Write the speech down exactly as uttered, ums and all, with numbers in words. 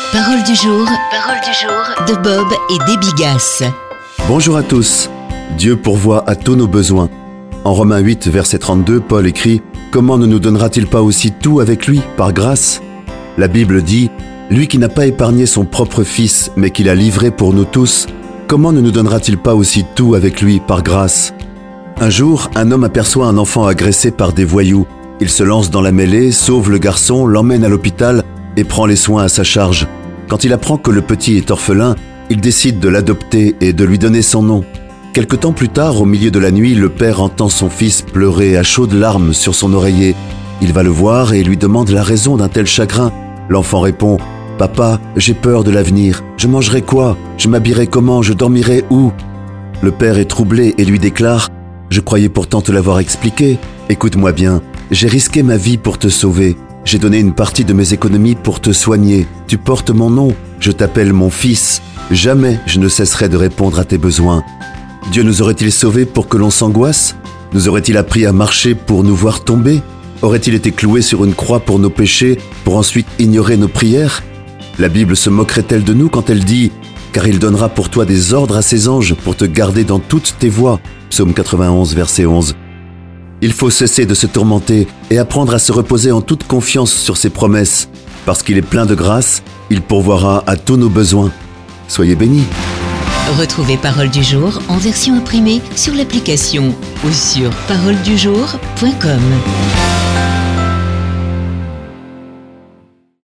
Parole du jour, parole du jour de Bob et Debbie Gass. Bonjour à tous. Dieu pourvoit à tous nos besoins. En Romains huit, verset trente-deux, Paul écrit « Comment ne nous donnera-t-il pas aussi tout avec lui, par grâce ?» La Bible dit « Lui qui n'a pas épargné son propre Fils, mais qui l'a livré pour nous tous, comment ne nous donnera-t-il pas aussi tout avec lui, par grâce ?» Un jour, un homme aperçoit un enfant agressé par des voyous. Il se lance dans la mêlée, sauve le garçon, l'emmène à l'hôpital et prend les soins à sa charge. Quand il apprend que le petit est orphelin, il décide de l'adopter et de lui donner son nom. Quelque temps plus tard, au milieu de la nuit, le père entend son fils pleurer à chaudes larmes sur son oreiller. Il va le voir et lui demande la raison d'un tel chagrin. L'enfant répond « Papa, j'ai peur de l'avenir. Je mangerai quoi? Je m'habillerai comment? Je dormirai où ?» Le père est troublé et lui déclare « Je croyais pourtant te l'avoir expliqué. Écoute-moi bien, j'ai risqué ma vie pour te sauver. J'ai donné une partie de mes économies pour te soigner. Tu portes mon nom, je t'appelle mon fils. Jamais je ne cesserai de répondre à tes besoins. » Dieu nous aurait-il sauvés pour que l'on s'angoisse? Nous aurait-il appris à marcher pour nous voir tomber? Aurait-il été cloué sur une croix pour nos péchés, pour ensuite ignorer nos prières? La Bible se moquerait-elle de nous quand elle dit « Car il donnera pour toi des ordres à ses anges pour te garder dans toutes tes voies » Psaume quatre-vingt-onze, verset onze. Il faut cesser de se tourmenter et apprendre à se reposer en toute confiance sur ses promesses. Parce qu'il est plein de grâce, il pourvoira à tous nos besoins. Soyez bénis. Retrouvez Parole du jour en version imprimée sur l'application ou sur parole du jour point com.